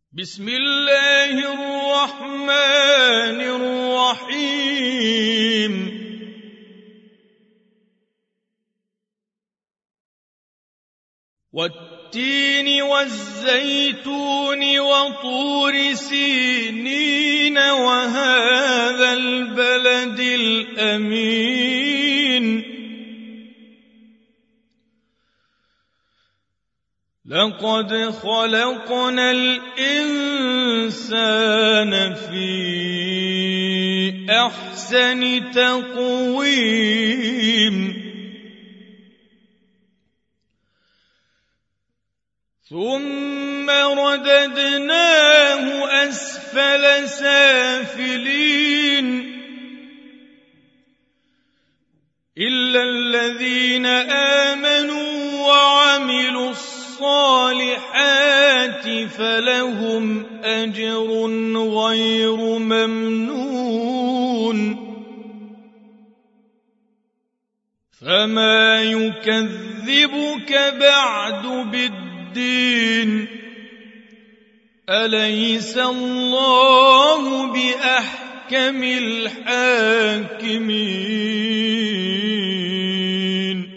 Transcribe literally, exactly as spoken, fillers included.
بسم الله الرحمن الرحيم والتين والزيتون وطور سينين وهذا البلد الأمين لقد خلقنا الإنسان في أحسن تقويم ثم رددناه أسفل سافلين إلا الذين آمنوا وعملوا الصالحات فلهم أجر غير ممنون فما يكذبك بعد بالدين أليس الله بأحكم الحاكمين